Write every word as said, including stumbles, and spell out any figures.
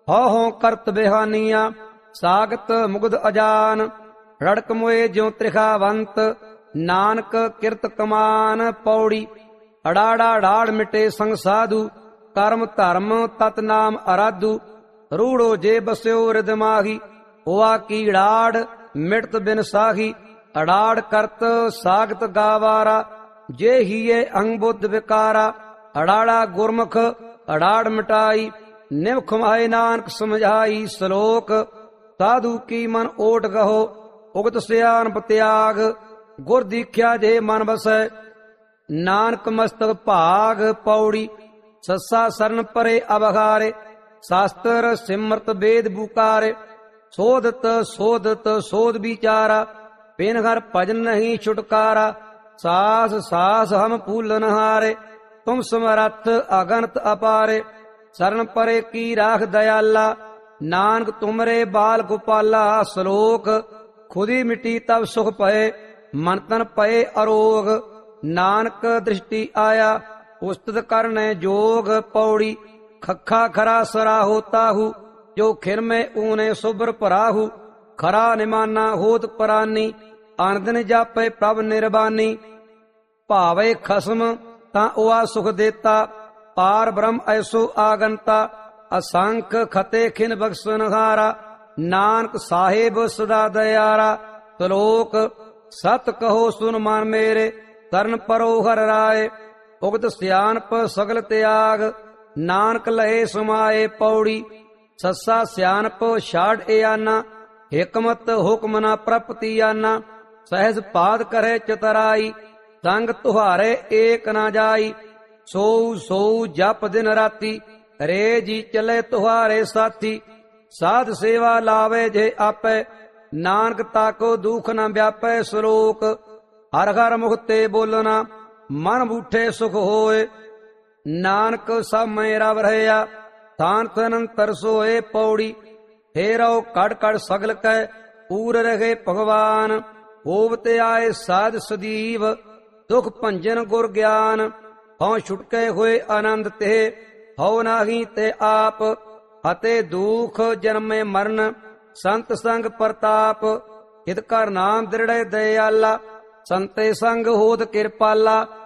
ਹਉ ਹਉ ਕਰਤ ਬਿਹਾਨੀਆਂ ਸਾਗਤ ਮੁਗਧ ਅਜਾਨ। ਰੜਕ ਮੋਏ ਜਿਉ ਤ੍ਰਿਖਾਵੰਤ ਨਾਨਕ ਕਿਰਤ ਕਮਾਨ। ਪੌੜੀ ਅੜਾੜਾ ੜਾੜ ਮਿਟੇ ਸੰਗ ਸਾਧੂ ਕਰਮ ਧਰਮ ਤਤ ਨਾਮ ਅਰਾਧੂ। ਰੂੜੋ ਜੇ ਬਸਿਓ ਰਿਦ ਮਾਹੀ ਹੋਆ ਕੀ ੜਾੜ ਮਿਟਤ ਬਿਨ ਸਾਹੀ। ਅੜਾੜ ਕਰਤ ਸਾਗਤ ਗਾਵਾਰਾ ਜੇ ਹੀਏ ਅੰਗ ਬੁੱਧ ਵਿਕਾਰਾ। ਅੜਾੜਾ ਗੁਰਮੁਖ ਅੜਾੜ ਮਿਟਾਈ ਨਿਮਖ ਮਾਏ ਨਾਨਕ ਸਮਝਾਈ। ਸ਼ਲੋਕ ਸਾਧੂ ਕੀ ਮਨ ਓਟ ਗਹੋ ਉਗਤ ਸਿਆਣਪ ਤਿਆਗ। ਗੁਰ ਦੀਖਿਆ ਜੇ ਮਨ ਬਸੈ ਨਾਨਕ ਮਸਤਕ ਭਾਗ। ਪੌੜੀ ਸੱਸਾ ਸਰਨ ਪਰੇ ਅਵਘਾਰੇ ਸ਼ਾਸਤਰ ਸਿਮਰਤ ਵੇਦ ਬੁਕਾਰੇ। ਸੋਧਤ ਸੋਧਤ ਸੋਧ ਵਿਚਾਰਾ ਬਿਨ ਹਰ ਭਜਨ ਨਹੀਂ ਛੁਟਕਾਰਾ। ਸਾਸ ਸਾਸ ਹਮ ਫੂਲਨ ਹਾਰੇ ਤੁਮ ਸਮਰੱਥ ਅਗਨਤ ਅਪਾਰੇ। ਸਰਨ ਪਰੇ ਕੀ ਰਾਖ ਦਇਆਲਾ ਨਾਨਕ ਤੁਮਰੇ ਬਾਲ ਗੋਪਾਲਾ। ਸ਼ਲੋਕ ਖੁਦੀ ਮਿੱਟੀ ਤਬ ਸੁਖ ਪਏ ਮਨ ਤਨ ਪਏ ਅਰੋਗ। ਨਾਨਕ ਦ੍ਰਿਸ਼ਟੀ ਆਇਆ ਉਸਤਤ ਕਰਨੈ ਜੋਗ। ਪੌੜੀ ਖੱਖਾ ਖਰਾ ਸਰਾਹੋ ਤਾਹੂ ਜੋ ਖਿਰਮੇ ਊਨੇ ਸੁਬਰ ਭਰਾਹੂ। ਖਰਾ ਨਿਮਾਨਾ ਹੋਤ ਪਰਾਨੀ ਅਨਦਨ ਜਾਪੇ ਪ੍ਰਭ ਨਿਰਬਾਨੀ। ਭਾਵੇ ਖਸਮ ਤਾਂ ਉਆ ਸੁਖ ਦੇਤਾ ਪਾਰ ਬ੍ਰਹਮ ਐਸੋ ਆਗੰਤਾ। ਅਸੰਖ ਖਤੇ ਖਿਨ ਬਖਸ਼ਨ ਹਾਰਾ ਨਾਨਕ ਸਾਹਿਬ ਸਦਾ ਦਇਆਰਾ। ਸ਼ਲੋਕ ਸਤ ਕਹੋ ਸੁਨ ਮਨ ਮੇਰੇ ਕਰਨ ਪਰੋ ਹਰ ਰਾਏ। ਉਗਤ ਸਿਆਣਪ ਸਗਲ ਤਿਆਗ ਨਾਨਕ ਲਏ ਸਮਾਏ। ਪੌੜੀ ਸੱਸਾ ਸਿਆਣਪ ਛਾੜ ਏਆਨਾ ਹਿਕਮਤ ਹੁਕਮ ਨਾ ਪ੍ਰਪਤੀ ਆਨਾ। ਸਹਿਜ ਪਾਦ ਕਰੇ ਚਤਰਾਈ ਸੰਗ ਤੁਹਾਰੇ ਏਕ ਨਾ ਜਾਈ। ਸੋਊ ਸੋਊ ਜਪ ਦਿਨ ਰਾਤੀ ਰੇ ਜੀ ਚਲੇ ਤੁਹਾਰੇ ਸਾਥੀ। ਸਾਧ ਸੇਵਾ ਲਾਵੇ ਜੇ ਆਪੇ ਨਾਨਕ ਤਾਕੋ ਦੁਖ ਨਾ ਵਿਆਪੈ। ਸ਼ਲੋਕ ਹਰ ਹਰ ਮੁਖ ਤੇ ਬੋਲਣਾ ਮਨ ਬੂਠੇ ਸੁਖ ਹੋਏ ਨਾਨਕ ਸਭ ਮੈਂ ਰਵ ਰਹਿਆ ਥਾਨ ਤਨੰਤਰ ਸੋਏ। ਪੌੜੀ ਫੇਰੋ ਕੜ ਕੜ ਸਗਲ ਕੈ ਪੂਰ ਰਹੇ ਭਗਵਾਨ। ਹੋਵਤੇ ਆਏ ਸਾਧ ਸਦੀਵ ਦੁਖ ਭੰਜਨ ਗੁਰ ਗਿਆਨ। ਹਉ ਛੁਟਕੇ ਹੋਏ ਆਨੰਦ ਤੇ ਹਉ ਨਾਹੀ ਤੇ ਆਪ। ਅਤੇ ਦੁਖ ਜਨਮੇ ਮਰਨ ਸੰਤ ਸੰਗ ਪ੍ਰਤਾਪ। ਹਿਤ ਕਰ ਨਾਮ ਦ੍ਰਿੜੇ ਦਇਆਲਾ ਸੰਤੇ ਸੰਗ ਹੋਤ ਕਿਰਪਾਲਾ।